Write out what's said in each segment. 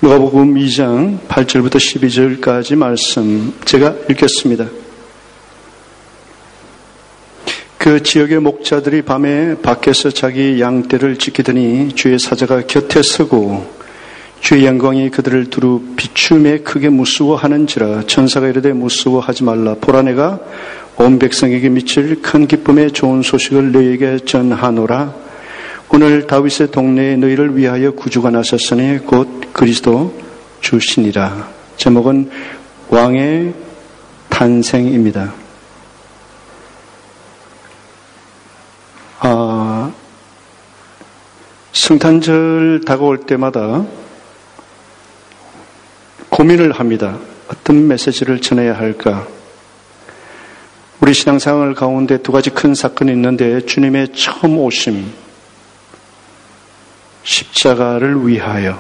누가복음 2장 8절부터 12절까지 말씀 제가 읽겠습니다. 그 지역의 목자들이 밤에 밖에서 자기 양떼를 지키더니 주의 사자가 곁에 서고 주의 영광이 그들을 두루 비춤에 크게 무서워하는지라. 천사가 이르되 무서워하지 말라. 보라, 내가 온 백성에게 미칠 큰 기쁨의 좋은 소식을 너희에게 전하노라. 오늘 다윗의 동네에 너희를 위하여 구주가 나셨으니 곧 그리스도 주시니라. 제목은 왕의 탄생입니다. 성탄절 다가올 때마다 고민을 합니다. 어떤 메시지를 전해야 할까? 우리 신앙생활 가운데 두 가지 큰 사건이 있는데, 주님의 처음 오심, 십자가를 위하여,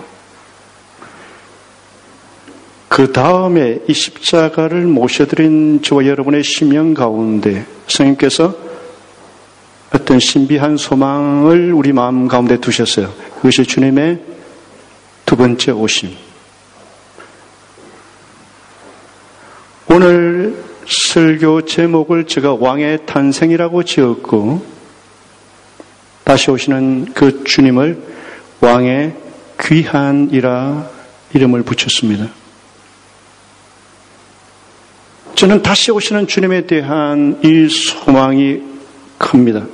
그 다음에 이 십자가를 모셔드린 저와 여러분의 심령 가운데 성령께서 어떤 신비한 소망을 우리 마음 가운데 두셨어요. 그것이 주님의 두 번째 오심. 오늘 설교 제목을 제가 왕의 탄생이라고 지었고, 다시 오시는 그 주님을 왕의 귀한이라 이름을 붙였습니다. 저는 다시 오시는 주님에 대한 이 소망이 큽니다.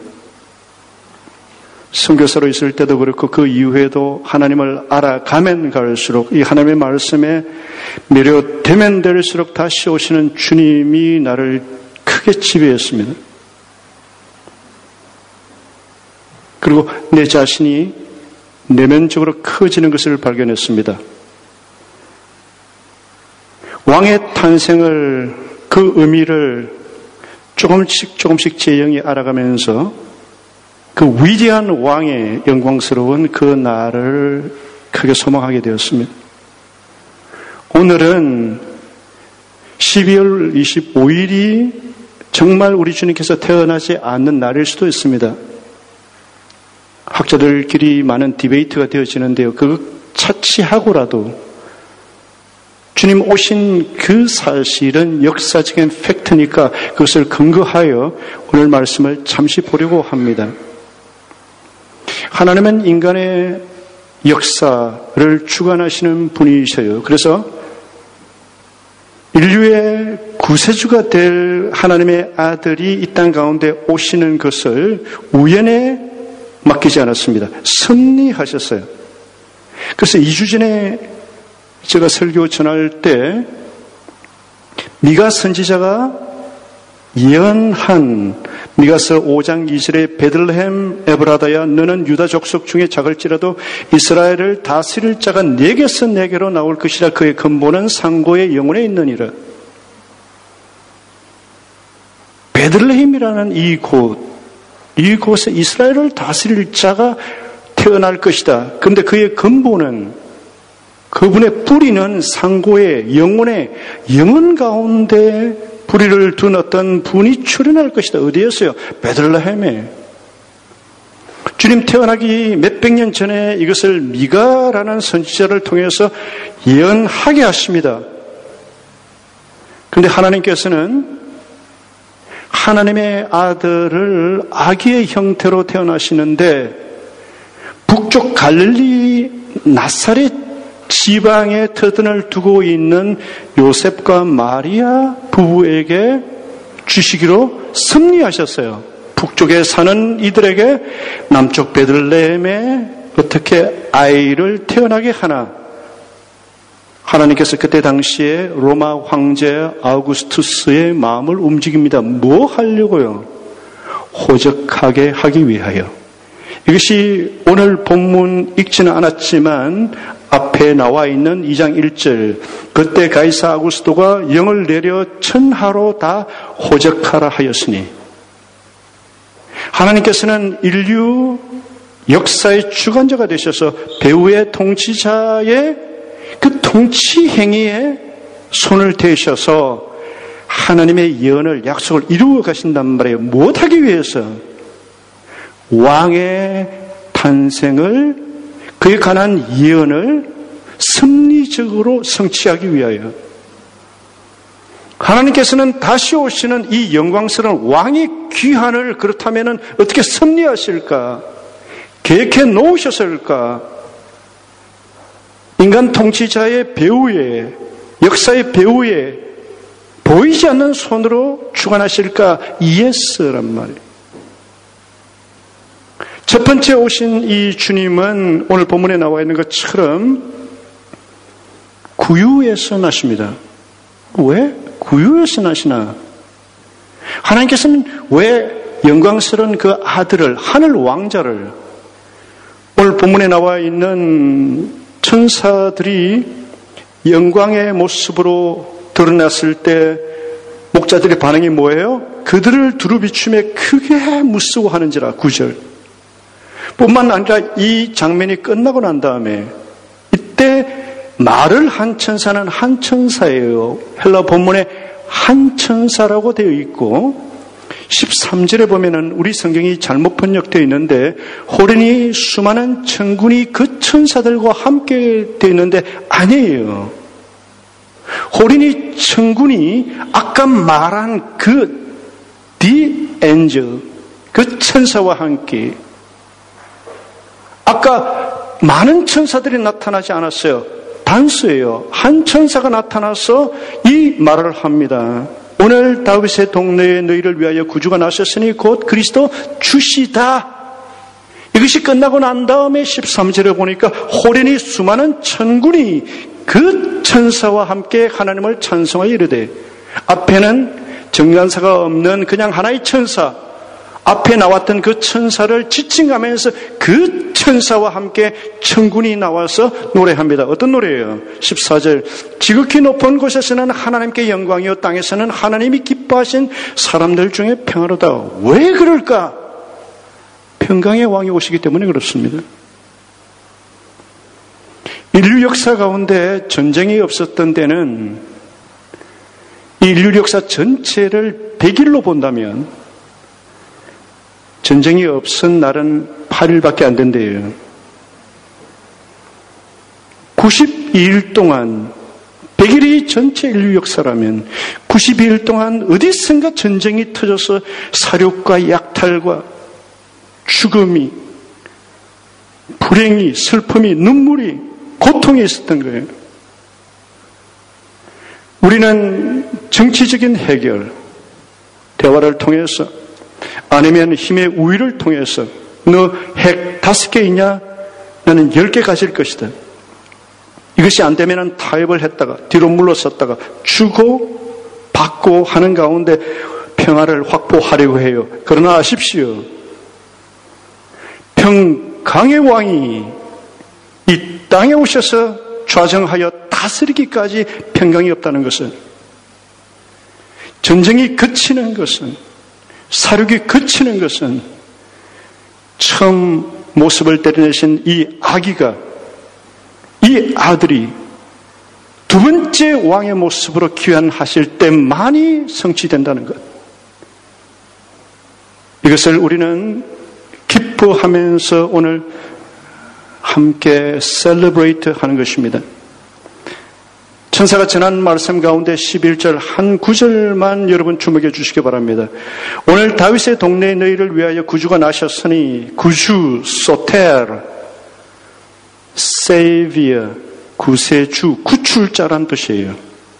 선교사로 있을 때도 그렇고 그 이후에도 하나님을 알아가면 갈수록, 이 하나님의 말씀에 매료되면 될수록 다시 오시는 주님이 나를 크게 지배했습니다. 그리고 내 자신이 내면적으로 커지는 것을 발견했습니다. 왕의 탄생을, 그 의미를 조금씩 제 영이 알아가면서 그 위대한 왕의 영광스러운 그 날을 크게 소망하게 되었습니다. 오늘은 12월 25일이 정말 우리 주님께서 태어나지 않는 날일 수도 있습니다. 학자들끼리 많은 디베이트가 되어지는데요. 그거 차치하고라도 주님 오신 그 사실은 역사적인 팩트니까 그것을 근거하여 오늘 말씀을 잠시 보려고 합니다. 하나님은 인간의 역사를 주관하시는 분이셔요. 그래서 인류의 구세주가 될 하나님의 아들이 이 땅 가운데 오시는 것을 우연에 맡기지 않았습니다. 섭리하셨어요. 그래서 2주 전에 제가 설교 전할 때 미가 선지자가 예언한 미가서 5장 2절에 베들레헴 에브라다야, 너는 유다 족속 중에 작을지라도 이스라엘을 다스릴 자가 내게서 내게로 나올 것이라. 그의 근본은 상고의 영혼에 있느니라. 베들레헴이라는 이곳에 이스라엘을 다스릴 자가 태어날 것이다. 그런데 그의 근본은, 그분의 뿌리는 상고의 영혼의 영혼 가운데 뿌리를 둔 어떤 분이 출현할 것이다. 어디였어요? 베들레헴에. 주님 태어나기 몇백 년 전에 이것을 미가라는 선지자를 통해서 예언하게 하십니다. 그런데 하나님께서는 하나님의 아들을 아기의 형태로 태어나시는데, 북쪽 갈릴리 나사렛 지방에 터전을 두고 있는 요셉과 마리아 부부에게 주시기로 섭리하셨어요. 북쪽에 사는 이들에게 남쪽 베들레헴에 어떻게 아이를 태어나게 하나. 하나님께서 그때 당시에 로마 황제 아우구스투스의 마음을 움직입니다. 뭐 하려고요? 호적하게 하기 위하여. 이것이 오늘 본문 읽지는 않았지만 앞에 나와 있는 2장 1절, 그때 가이사 아구스토가 영을 내려 천하로 다 호적하라 하였으니, 하나님께서는 인류 역사의 주관자가 되셔서 배후의 통치자의 그 통치 행위에 손을 대셔서 하나님의 예언을, 약속을 이루어 가신단 말이에요. 못하기 위해서 왕의 탄생을, 그에 관한 예언을 섭리적으로 성취하기 위하여 하나님께서는 다시 오시는 이 영광스러운 왕의 귀환을 그렇다면 어떻게 섭리하실까? 계획해 놓으셨을까? 인간 통치자의 배후에, 역사의 배후에 보이지 않는 손으로 주관하실까? 예스란 말이에요. 첫 번째 오신 이 주님은 오늘 본문에 나와 있는 것처럼 구유에서 나십니다. 왜 구유에서 나시나? 하나님께서는 왜 영광스러운 그 아들을, 하늘 왕자를, 오늘 본문에 나와 있는 천사들이 영광의 모습으로 드러났을 때 목자들의 반응이 뭐예요? 그들을 두루 비추며 크게 무서워하는지라. 9절. 뿐만 아니라 이 장면이 끝나고 난 다음에 이때 말을 한 천사는 한 천사예요. 헬라 본문에 한 천사라고 되어 있고 13절에 보면은 우리 성경이 잘못 번역되어 있는데 호련히 수많은 천군이 그 천사들과 함께 되어 있는데 아니에요. 호련히 천군이 아까 말한 그 the angel, 그 천사와 함께 아까 많은 천사들이 나타나지 않았어요. 단수예요. 한 천사가 나타나서 이 말을 합니다. 오늘 다윗의 동네에 너희를 위하여 구주가 나셨으니 곧 그리스도 주시다. 이것이 끝나고 난 다음에 13절에 보니까 호련히 수많은 천군이 그 천사와 함께 하나님을 찬송하여 이르되, 앞에는 정관사가 없는 그냥 하나의 천사, 앞에 나왔던 그 천사를 지칭하면서 그 천사와 함께 천군이 나와서 노래합니다. 어떤 노래예요? 14절. 지극히 높은 곳에서는 하나님께 영광이요 땅에서는 하나님이 기뻐하신 사람들 중에 평화로다. 왜 그럴까? 평강의 왕이 오시기 때문에 그렇습니다. 인류 역사 가운데 전쟁이 없었던 때는 이 인류 역사 전체를 100일로 본다면 전쟁이 없은 날은 8일밖에 안 된대요. 92일 동안 100일이 전체 인류 역사라면 92일 동안 어디선가 전쟁이 터져서 사륙과 약탈과 죽음이, 불행이, 슬픔이, 눈물이, 고통이 있었던 거예요. 우리는 정치적인 해결, 대화를 통해서 아니면 힘의 우위를 통해서 너 핵 5개 있냐? 나는 10개 가질 것이다. 이것이 안 되면 타협을 했다가 뒤로 물러섰다가 주고 받고 하는 가운데 평화를 확보하려고 해요. 그러나 아십시오. 평강의 왕이 이 땅에 오셔서 좌정하여 다스리기까지 평강이 없다는 것은, 전쟁이 그치는 것은, 사륙이 그치는 것은 처음 모습을 드러내신 이 아기가, 이 아들이 두 번째 왕의 모습으로 귀환하실 때만이 성취된다는 것. 이것을 우리는 기뻐하면서 오늘 함께 셀러브레이트 하는 것입니다. 천사가 전한 말씀 가운데 11절 한 구절만 여러분 주목해 주시기 바랍니다. 오늘 다윗의 동네에 너희를 위하여 구주가 나셨으니, 구주, 소텔, 세이비어, 구세주, 구출자란 뜻이에요.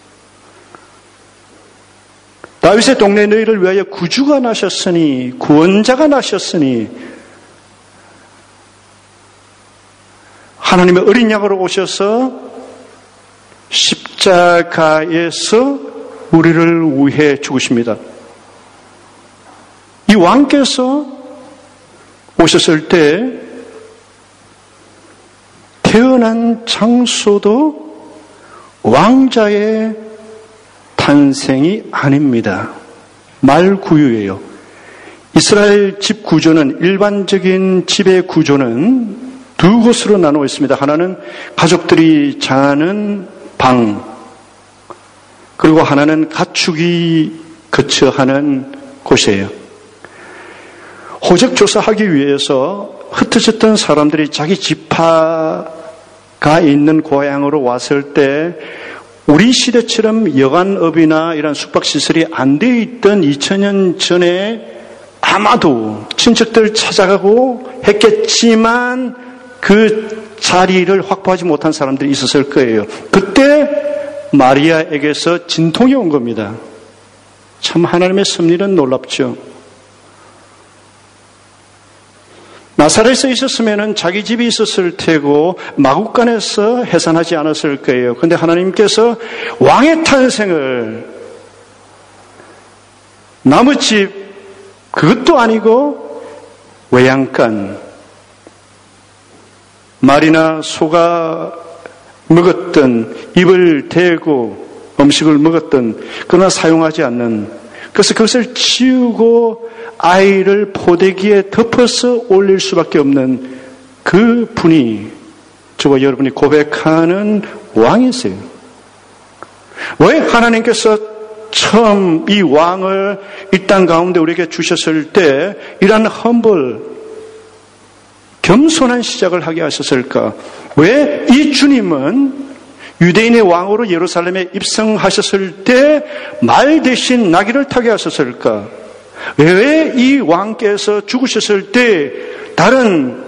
다윗의 동네에 너희를 위하여 구주가 나셨으니, 구원자가 나셨으니, 하나님의 어린 양으로 오셔서 십자가에서 우리를 위해 죽으십니다. 이 왕께서 오셨을 때 태어난 장소도 왕자의 탄생이 아닙니다. 말구유예요. 이스라엘 집 구조는, 일반적인 집의 구조는 두 곳으로 나누어 있습니다. 하나는 가족들이 자는 방, 그리고 하나는 가축이 거처하는 곳이에요. 호적 조사하기 위해서 흩어졌던 사람들이 자기 지파 있는 고향으로 왔을 때 우리 시대처럼 여관업이나 이런 숙박시설이 안 돼 있던 2000년 전에 아마도 친척들 찾아가고 했겠지만 그 자리를 확보하지 못한 사람들이 있었을 거예요. 그때 마리아에게서 진통이 온 겁니다. 참 하나님의 섭리는 놀랍죠. 나사렛에 있었으면 자기 집이 있었을 테고 마국간에서 해산하지 않았을 거예요. 그런데 하나님께서 왕의 탄생을 나무집 그것도 아니고 외양간 말이나 소가 먹었던 입을 대고 음식을 먹었던 그러나 사용하지 않는 그래서 그것을 치우고 아이를 포대기에 덮어서 올릴 수밖에 없는 그 분이 저와 여러분이 고백하는 왕이세요. 왜 하나님께서 처음 이 왕을 이 땅 가운데 우리에게 주셨을 때 이런 험블 겸손한 시작을 하게 하셨을까? 왜 이 주님은 유대인의 왕으로 예루살렘에 입성하셨을 때 말 대신 나귀를 타게 하셨을까? 왜 이 왕께서 죽으셨을 때 다른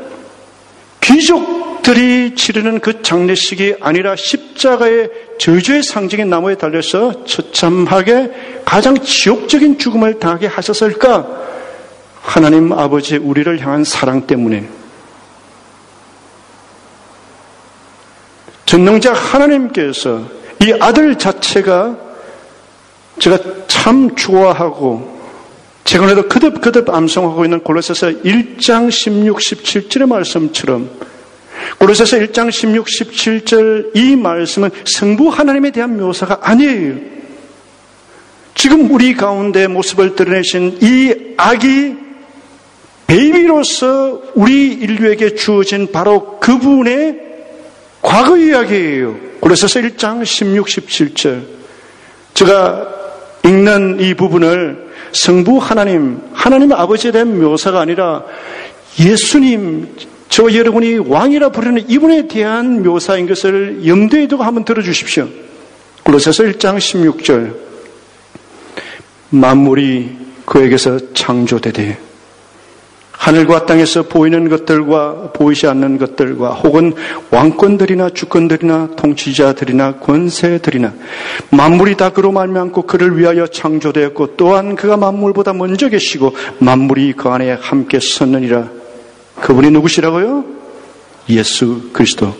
귀족들이 치르는 그 장례식이 아니라 십자가의 저주의 상징인 나무에 달려서 처참하게 가장 지옥적인 죽음을 당하게 하셨을까? 하나님 아버지의 우리를 향한 사랑 때문에 전능자 하나님께서 이 아들 자체가 제가 참 좋아하고 최근에도 거듭거듭 암송하고 있는 골로새서 1장 16, 17절의 말씀처럼 골로새서 1장 16, 17절 이 말씀은 성부 하나님에 대한 묘사가 아니에요. 지금 우리 가운데 모습을 드러내신 이 아기 베이비로서 우리 인류에게 주어진 바로 그분의 과거 이야기예요. 골로새서 1장 16, 17절 제가 읽는 이 부분을 성부 하나님 아버지에 대한 묘사가 아니라 예수님, 저 여러분이 왕이라 부르는 이분에 대한 묘사인 것을 염두에 두고 한번 들어주십시오. 골로새서 1장 16절 만물이 그에게서 창조되되 하늘과 땅에서 보이는 것들과 보이지 않는 것들과 혹은 왕권들이나 주권들이나 통치자들이나 권세들이나 만물이 다 그로 말미암고 그를 위하여 창조되었고 또한 그가 만물보다 먼저 계시고 만물이 그 안에 함께 섰느니라. 그분이 누구시라고요? 예수 그리스도.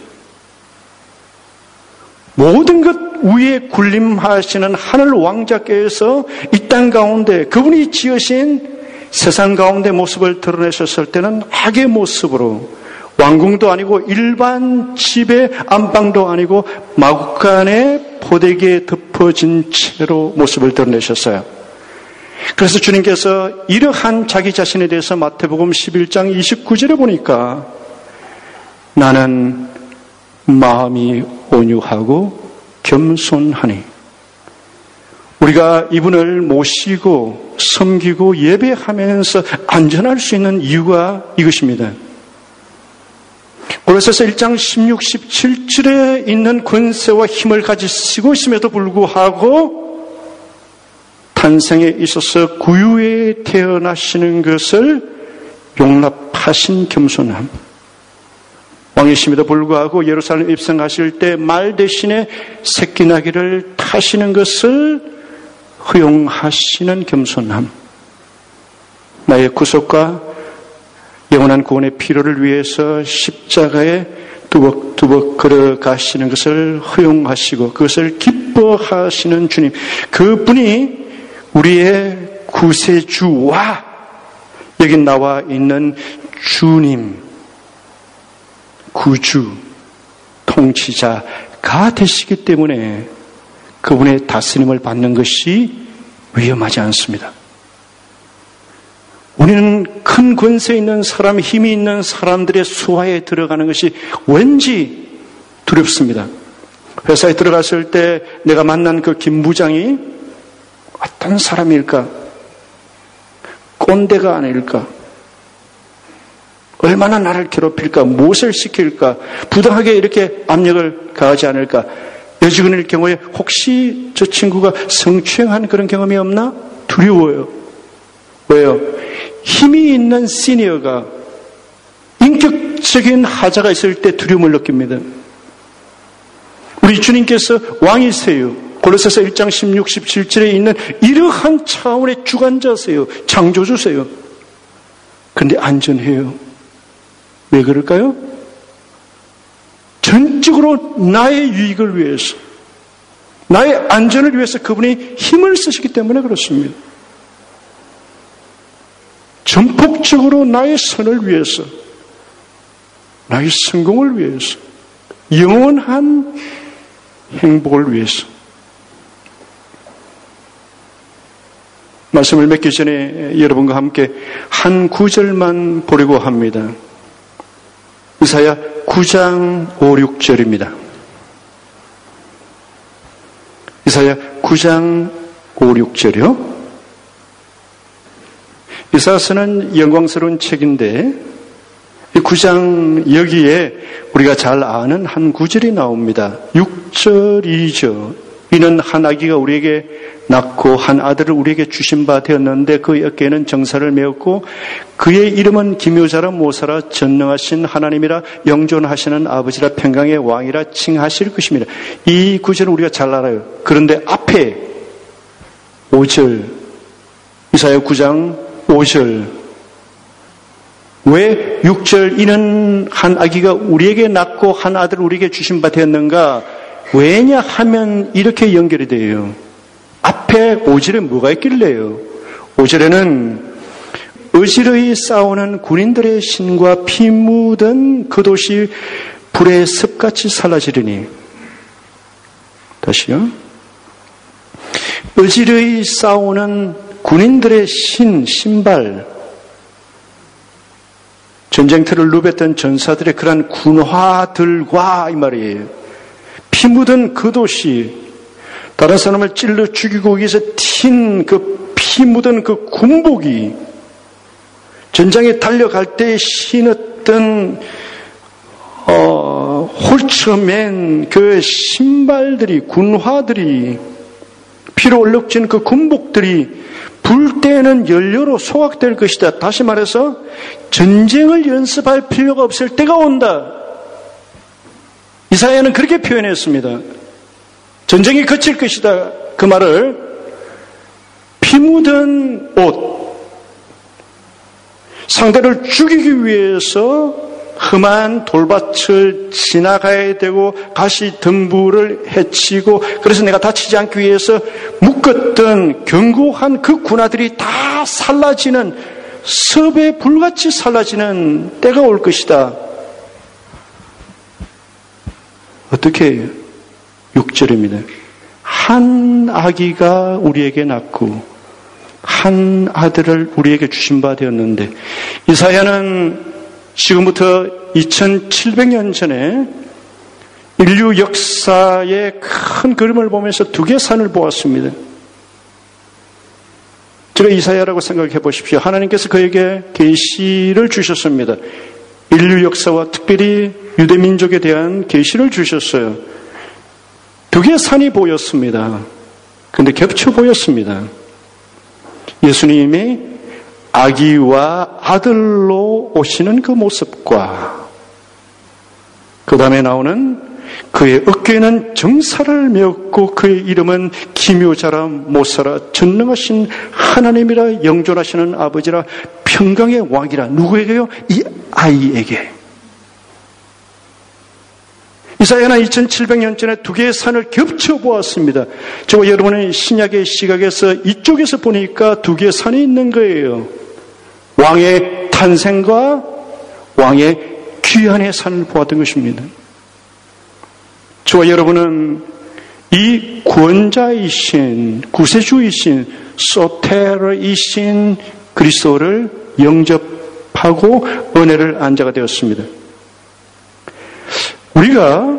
모든 것 위에 군림하시는 하늘 왕자께서 이 땅 가운데 그분이 지으신 세상 가운데 모습을 드러내셨을 때는 악의 모습으로 왕궁도 아니고 일반 집의 안방도 아니고 마구간의 포대기에 덮어진 채로 모습을 드러내셨어요. 그래서 주님께서 이러한 자기 자신에 대해서 마태복음 11장 29절에 보니까 나는 마음이 온유하고 겸손하니 우리가 이분을 모시고 섬기고 예배하면서 안전할 수 있는 이유가 이것입니다. 골로새서 1장 16, 17절에 있는 권세와 힘을 가지시고 있음에도 불구하고 탄생에 있어서 구유에 태어나시는 것을 용납하신 겸손함. 왕이심에도 불구하고 예루살렘 입성하실 때 말 대신에 새끼 나귀를 타시는 것을 허용하시는 겸손함. 나의 구속과 영원한 구원의 필요를 위해서 십자가에 두벅두벅 걸어가시는 것을 허용하시고 그것을 기뻐하시는 주님. 그분이 우리의 구세주와 여기 나와 있는 주님, 구주, 통치자가 되시기 때문에 그분의 다스림을 받는 것이 위험하지 않습니다. 우리는 큰 권세 있는 사람, 힘이 있는 사람들의 수하에 들어가는 것이 왠지 두렵습니다. 회사에 들어갔을 때 내가 만난 그 김 부장이 어떤 사람일까? 꼰대가 아닐까? 얼마나 나를 괴롭힐까? 무엇을 시킬까? 부당하게 이렇게 압력을 가하지 않을까? 여직원일 경우에 혹시 저 친구가 성추행한 그런 경험이 없나? 두려워요. 왜요? 힘이 있는 시니어가 인격적인 하자가 있을 때 두려움을 느낍니다. 우리 주님께서 왕이세요. 골로새서 1장 16, 17절에 있는 이러한 차원의 주관자세요. 창조주세요. 그런데 안전해요. 왜 그럴까요? 전적으로 나의 유익을 위해서, 나의 안전을 위해서 그분이 힘을 쓰시기 때문에 그렇습니다. 전폭적으로 나의 선을 위해서, 나의 성공을 위해서, 영원한 행복을 위해서. 말씀을 맺기 전에 여러분과 함께 한 구절만 보려고 합니다. 이사야 9장 5, 6절입니다. 이사야 9장 5, 6절이요. 이사야서는 영광스러운 책인데 이 9장 여기에 우리가 잘 아는 한 구절이 나옵니다. 6절이죠. 이는 한 아기가 우리에게 낳고 한 아들을 우리에게 주신 바 되었는데 그 어깨에는 정사를 메었고 그의 이름은 기묘자라 모사라 전능하신 하나님이라 영존하시는 아버지라 평강의 왕이라 칭하실 것입니다. 이 구절은 우리가 잘 알아요. 그런데 앞에 5절 이사야 9장 5절 왜 6절 이는 한 아기가 우리에게 낳고 한 아들을 우리에게 주신 바 되었는가? 왜냐 하면 이렇게 연결이 돼요. 앞에 5절에 뭐가 있길래요? 5절에는 어지러이 싸우는 군인들의 신과 피 묻은 그 도시 불의 습같이 살라지리니. 다시요. 어지러이 싸우는 군인들의 신발, 전쟁터를 누볐던 전사들의 그러한 군화들과 이 말이에요. 피 묻은 그 도시, 다른 사람을 찔러 죽이고 위해서 튄 그 피 묻은 그 군복이, 전장에 달려갈 때 신었던 홀쳐맨 그 신발들이, 군화들이, 피로 얼룩진 그 군복들이 불 때에는 연료로 소각될 것이다. 다시 말해서 전쟁을 연습할 필요가 없을 때가 온다. 이사야는 그렇게 표현했습니다. 전쟁이 그칠 것이다. 그 말을 피 묻은 옷, 상대를 죽이기 위해서 험한 돌밭을 지나가야 되고 가시 덤불을 헤치고 그래서 내가 다치지 않기 위해서 묶었던 견고한 그 군화들이 다 살라지는, 섭에 불같이 살라지는 때가 올 것이다. 어떻게 해요? 6절입니다. 한 아기가 우리에게 낳고 한 아들을 우리에게 주신 바 되었는데, 이사야는 지금부터 2700년 전에 인류 역사의 큰 그림을 보면서 두 개의 산을 보았습니다. 제가 이사야라고 생각해 보십시오. 하나님께서 그에게 계시를 주셨습니다. 인류 역사와 특별히 유대민족에 대한 계시를 주셨어요. 두 개의 산이 보였습니다. 그런데 겹쳐 보였습니다. 예수님이 아기와 아들로 오시는 그 모습과 그 다음에 나오는 그의 어깨에는 정사를 메었고 그의 이름은 기묘자라 모사라 전능하신 하나님이라 영존하시는 아버지라 평강의 왕이라. 누구에게요? 이 아이에게. 이사야는 2700년 전에 두 개의 산을 겹쳐 보았습니다. 저와 여러분의 신약의 시각에서 이쪽에서 보니까 두 개의 산이 있는 거예요. 왕의 탄생과 왕의 귀환의 산을 보았던 것입니다. 저와 여러분은 이 구원자이신, 구세주이신, 소테르이신 그리스도를 영접하고 은혜를 안 자가 되었습니다. 우리가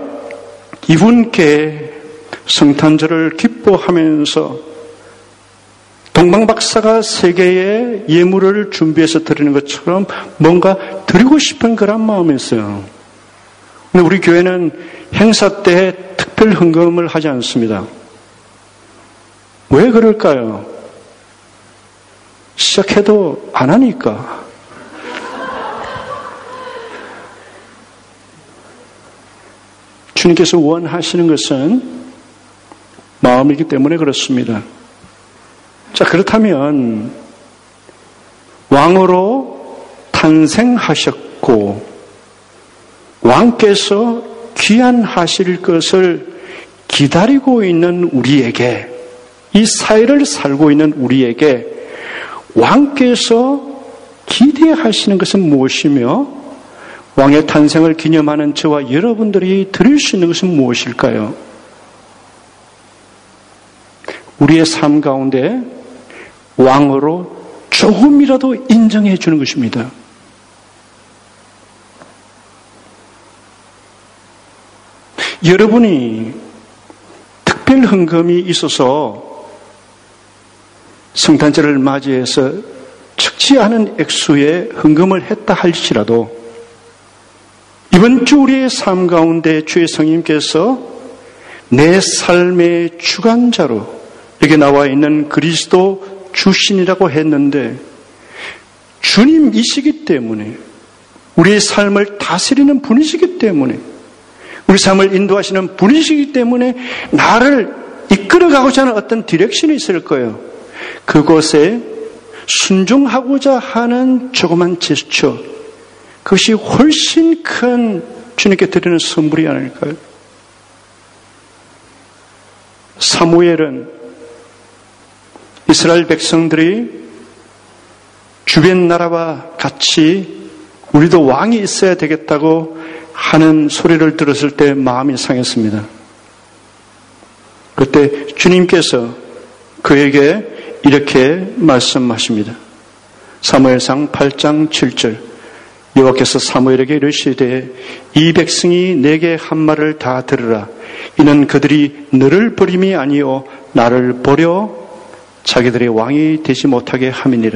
이분께 성탄절을 기뻐하면서 동방 박사가 세계에 예물을 준비해서 드리는 것처럼 뭔가 드리고 싶은 그런 마음이 있어요. 근데 우리 교회는 행사 때 특별 헌금을 하지 않습니다. 왜 그럴까요? 시작해도 안 하니까. 주님께서 원하시는 것은 마음이기 때문에 그렇습니다. 자, 그렇다면 왕으로 탄생하셨고 왕께서 귀환하실 것을 기다리고 있는 우리에게, 이 사회를 살고 있는 우리에게 왕께서 기대하시는 것은 무엇이며 왕의 탄생을 기념하는 저와 여러분들이 드릴 수 있는 것은 무엇일까요? 우리의 삶 가운데 왕으로 조금이라도 인정해 주는 것입니다. 여러분이 특별 헌금이 있어서 성탄절을 맞이해서 적지 않은 액수의 헌금을 했다 할지라도 이번 주 우리의 삶 가운데 주의 성령님께서 내 삶의 주관자로 여기 나와 있는 그리스도 주신이라고 했는데 주님이시기 때문에 우리의 삶을 다스리는 분이시기 때문에 우리 삶을 인도하시는 분이시기 때문에 나를 이끌어가고자 하는 어떤 디렉션이 있을 거예요. 그것에 순종하고자 하는 조그만 제스처, 그것이 훨씬 큰 주님께 드리는 선물이 아닐까요? 사무엘은 이스라엘 백성들이 주변 나라와 같이 우리도 왕이 있어야 되겠다고 하는 소리를 들었을 때 마음이 상했습니다. 그때 주님께서 그에게 이렇게 말씀하십니다. 사무엘상 8장 7절 여호와께서 사무엘에게 이르시되 이 백성이 내게 한 말을 다 들으라. 이는 그들이 너를 버림이 아니요 나를 버려 자기들의 왕이 되지 못하게 함이니라.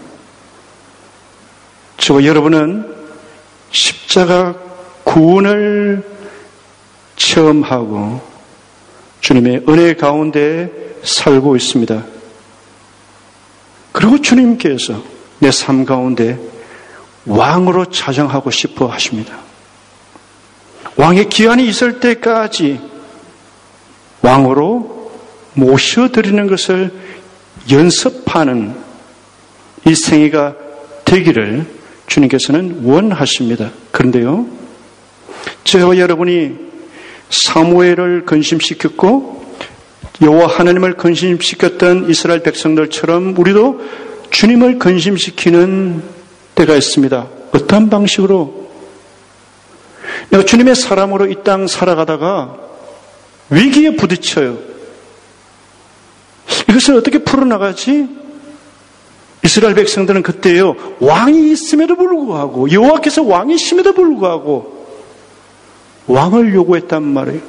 저와 여러분은 십자가 구원을 체험하고 주님의 은혜 가운데 살고 있습니다. 그리고 주님께서 내 삶 가운데 왕으로 자정하고 싶어 하십니다. 왕의 기한이 있을 때까지 왕으로 모셔드리는 것을 연습하는 이 생애가 되기를 주님께서는 원하십니다. 그런데요, 저와 여러분이 사무엘을 근심시켰고 여호와 하나님을 근심시켰던 이스라엘 백성들처럼 우리도 주님을 근심시키는 때가 있습니다. 어떤 방식으로? 내가 주님의 사람으로 이 땅 살아가다가 위기에 부딪혀요. 이것을 어떻게 풀어나가지? 이스라엘 백성들은 그때요, 왕이 있음에도 불구하고, 여호와께서 왕이심에도 불구하고 왕을 요구했단 말이에요.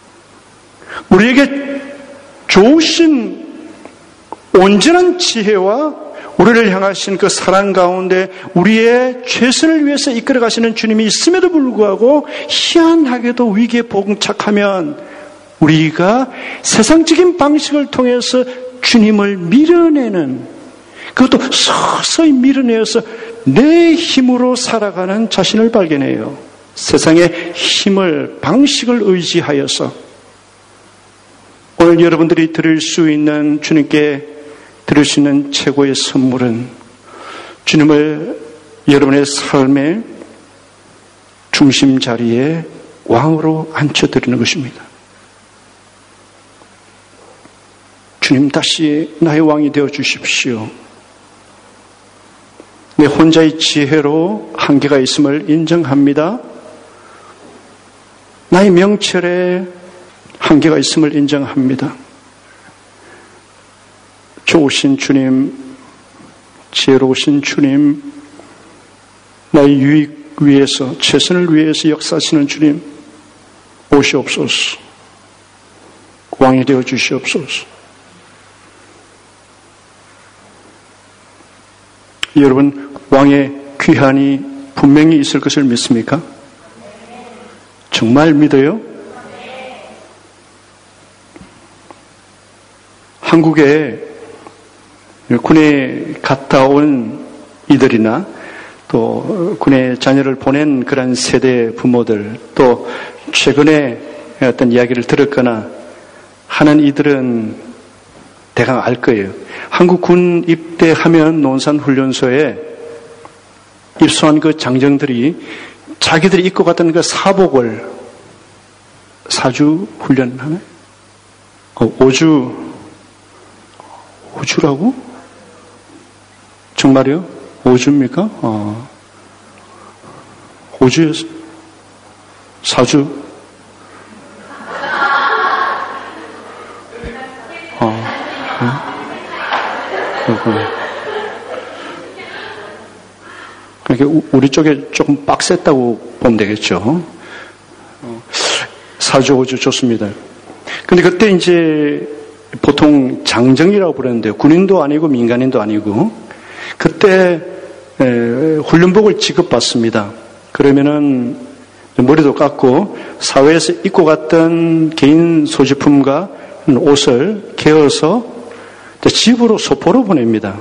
우리에게 좋으신 온전한 지혜와 우리를 향하신 그 사랑 가운데 우리의 최선을 위해서 이끌어 가시는 주님이 있음에도 불구하고 희한하게도 위기에 봉착하면 우리가 세상적인 방식을 통해서 주님을 밀어내는, 그것도 서서히 밀어내어서 내 힘으로 살아가는 자신을 발견해요. 세상의 힘을, 방식을 의지하여서. 오늘 여러분들이 드릴 수 있는, 주님께 드릴 수 있는 최고의 선물은 주님을 여러분의 삶의 중심 자리에 왕으로 앉혀드리는 것입니다. 주님, 다시 나의 왕이 되어 주십시오. 내 혼자의 지혜로 한계가 있음을 인정합니다. 나의 명철에 한계가 있음을 인정합니다. 좋으신 주님, 지혜로우신 주님, 나의 유익 위해서, 최선을 위해서 역사하시는 주님, 오시옵소서. 왕이 되어 주시옵소서. 여러분, 왕의 귀환이 분명히 있을 것을 믿습니까? 정말 믿어요? 한국에 군에 갔다 온 이들이나 또 군에 자녀를 보낸 그런 세대 부모들, 또 최근에 어떤 이야기를 들었거나 하는 이들은 대강 알 거예요. 한국 군 입대하면 논산훈련소에 입소한 그 장정들이 자기들이 입고 갔던 그 사복을 4주 훈련하네? 5주라고? 정말이요? 5주입니까? 5주였어? 4주? 그러니까 우리 쪽에 조금 빡셌다고 보면 되겠죠. 4주, 5주 좋습니다. 근데 그때 이제 보통 장정이라고 부르는데요. 군인도 아니고 민간인도 아니고 그때 훈련복을 지급받습니다. 그러면은 머리도 깎고 사회에서 입고 갔던 개인 소지품과 옷을 개어서 집으로 소포로 보냅니다.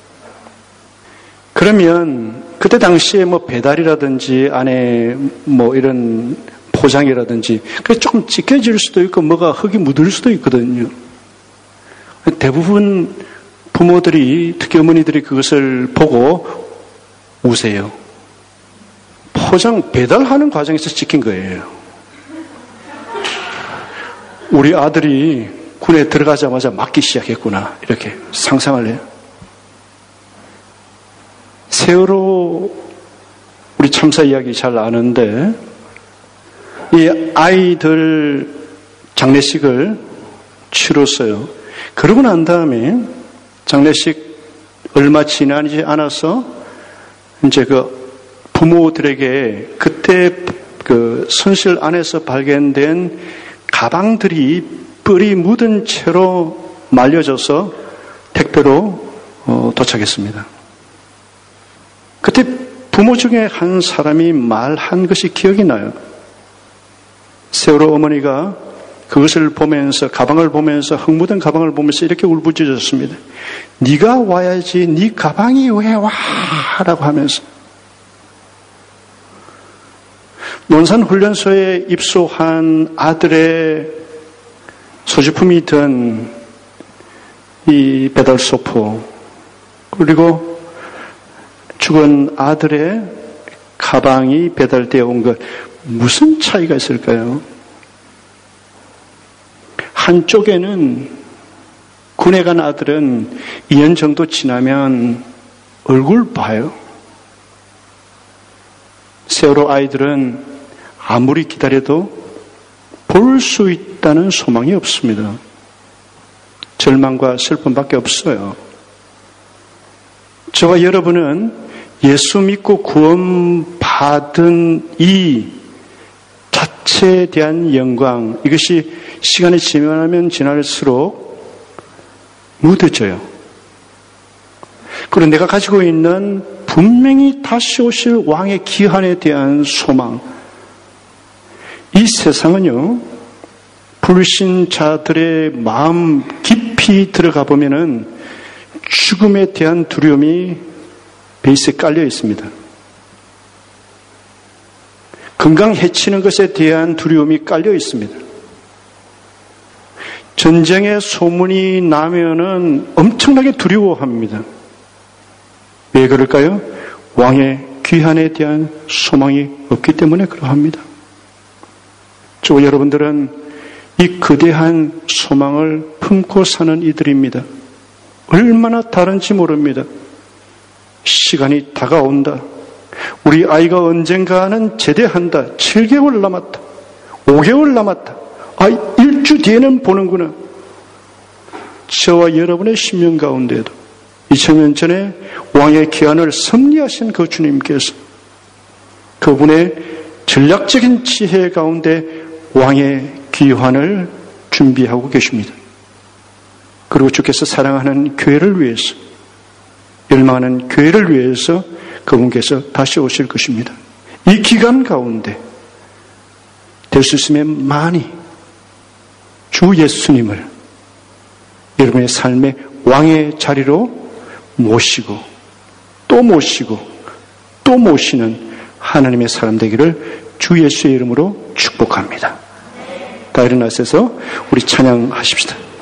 그러면 그때 당시에 뭐 배달이라든지 안에 뭐 이런 포장이라든지 그게 조금 찢겨질 수도 있고 뭐가 흙이 묻을 수도 있거든요. 대부분 부모들이, 특히 어머니들이 그것을 보고 우세요. 포장, 배달하는 과정에서 찍힌 거예요. 우리 아들이 군에 들어가자마자 맞기 시작했구나. 이렇게 상상을 해요. 세월호 우리 참사 이야기 잘 아는데 이 아이들 장례식을 치렀어요. 그러고 난 다음에 장례식 얼마 지나지 않아서 이제 그 부모들에게 그때 그 선실 안에서 발견된 가방들이 뿔이 묻은 채로 말려져서 택배로 도착했습니다. 그때 부모 중에 한 사람이 말한 것이 기억이 나요. 세월호 어머니가 그것을 보면서, 가방을 보면서, 흙 묻은 가방을 보면서 이렇게 울부짖었습니다. 네가 와야지, 네 가방이 왜 와? 라고 하면서. 논산훈련소에 입소한 아들의 소지품이던 이 배달소포, 그리고 죽은 아들의 가방이 배달되어 온 것, 무슨 차이가 있을까요? 한쪽에는 군에 간 아들은 2년 정도 지나면 얼굴 봐요. 세월호 아이들은 아무리 기다려도 볼 수 있다는 소망이 없습니다. 절망과 슬픔밖에 없어요. 저와 여러분은 예수 믿고 구원받은 이 자체에 대한 영광, 이것이 시간이 지나면 지날수록 무뎌져요. 그리고 내가 가지고 있는 분명히 다시 오실 왕의 기한에 대한 소망, 이 세상은요, 불신자들의 마음 깊이 들어가 보면은 죽음에 대한 두려움이 베이스에 깔려 있습니다. 건강 해치는 것에 대한 두려움이 깔려 있습니다. 전쟁의 소문이 나면은 엄청나게 두려워합니다. 왜 그럴까요? 왕의 귀환에 대한 소망이 없기 때문에 그러합니다. 저 여러분들은 이 거대한 소망을 품고 사는 이들입니다. 얼마나 다른지 모릅니다. 시간이 다가온다. 우리 아이가 언젠가는 제대한다. 7개월 남았다. 5개월 남았다. 1주 뒤에는 보는구나. 저와 여러분의 심령 가운데도 2000년 전에 왕의 기한을 섭리하신 그 주님께서 그분의 전략적인 지혜 가운데 왕의 귀환을 준비하고 계십니다. 그리고 주께서 사랑하는 교회를 위해서, 멸망하는 교회를 위해서 그분께서 다시 오실 것입니다. 이 기간 가운데 될 수 있으면 많이 주 예수님을 여러분의 삶의 왕의 자리로 모시고 또 모시고 또 모시는 하나님의 사람 되기를 주 예수의 이름으로 축복합니다. 다 일어나셔서 우리 찬양하십시다.